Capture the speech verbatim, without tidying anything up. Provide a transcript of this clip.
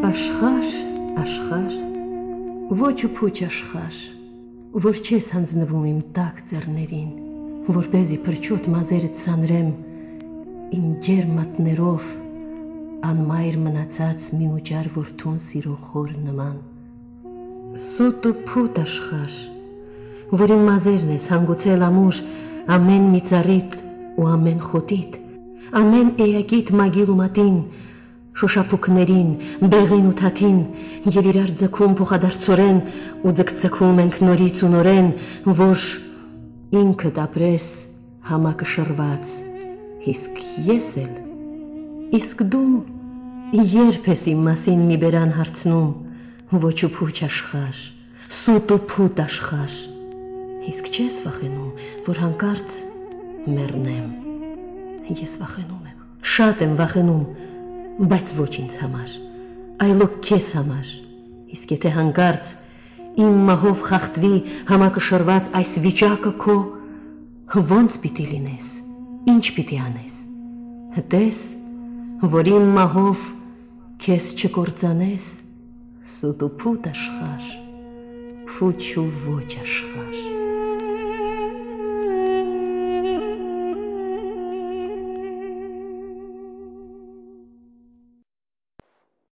Աշխարհ, աշխարհ, ոչ ու փուչ աշխարհ, որ չես հանձնվում իմ տաք ձեռներին, որպեսզի փրչոտ մազերդ ցանրեմ իմ ջերմ մատներով, անմայր մնացած մինուճար որդուն սիրող հոր նման։ Սուտ ու փուտ աշխարհ, որ իմ մազերն ես հանգուցել ամուր ամեն մի ծառիդ ու ամեն խոտիդ, ամեն էակիդ մագիլ ու մատին, շոշափուկներին, բեղին ու թաթին, և իրար ձգում փոխադարձորեն ու ձգձգում ենք նորից ու նորեն, որ ինքդ ապրես համակը շռված, իսկ ես էլ, իսկ դու երբ ես իմ մասին մի բերան հարցնում, ոչ ու փուչ աշխարհ, սուտ ու փուտ աշխարհ, իսկ չես վախենում, որ հանկարծ մեռնեմ։ Ես վախենում եմ, շատ եմ վախենում, բայց ոչ ինձ համար, այլոք քեզ համար, իսկ եթե հանկարծ իմ մահով խախտվի համակը շռված այս վիճակը քո, ոնց պիտի լինես, ինչ պիտի անես, հտես, որ իմ մահով քեզ չկործանես, սուտ ու փուտ աշխարհ, փուչ ու ոչ աշխարհ։